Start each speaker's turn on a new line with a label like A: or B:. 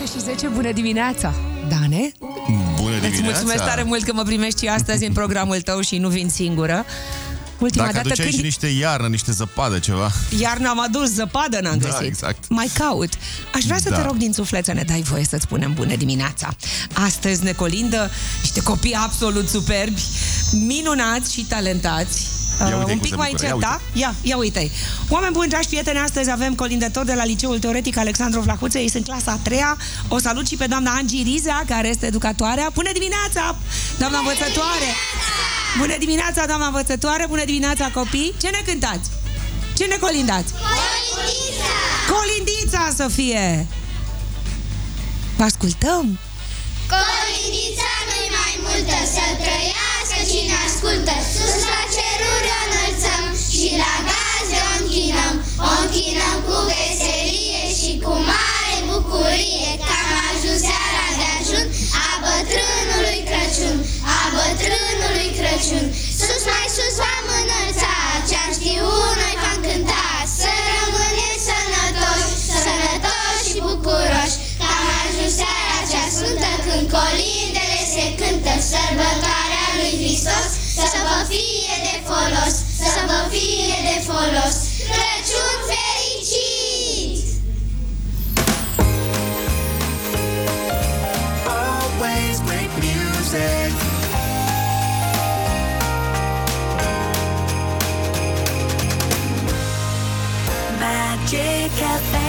A: 10:10, bună dimineața! Dane?
B: Bună dimineața!
A: Îți mulțumesc tare mult că mă primești și astăzi în programul tău și nu vin singură. Ultima
B: Dacă
A: dată
B: aduceai și niște iarnă, niște zăpadă, ceva.
A: Iarna am adus, zăpadă n-am găsit.
B: Exact.
A: Mai caut. Aș vrea să te rog din suflet să ne dai voie să-ți spunem bună dimineața. Astăzi ne colindă niște copii absolut superbi, minunați și talentați. Un pic mai încet, da? Ia uite-i. Oameni buni, dragi prieteni, astăzi avem colindători de la Liceul Teoretic Alexandru Vlahuță. Ei sunt clasa a 3-a. O salut și pe doamna Angie Riza, care este educatoarea. Bună dimineața, doamna învățătoare! Bună dimineața, doamna învățătoare! Bună dimineața, copii! Ce ne cântați? Ce ne colindați?
C: Colindița!
A: Colindița să fie! Vă ascultăm!
C: Colindița nu-i mai multă, să trăiască cine ascultă. Sus la ceruri o înălțăm și la gaze o închinăm. O închinăm cu veselie și cu mare bucurie, că am ajuns seara de ajun a bătrânului Crăciun, a bătrânului Crăciun. Sus mai sus v-am înălțat, ce-am știut noi v-am cântat. Să rămâneți sănătoși, sănătoși și bucuroși, că am ajuns seara cea sfântă când colindele se cântă. Sărbătoarea lui Hristos să vă fie de folos, să vă fie de folos. Crăciun fericit!
D: Always make music. Magic FM.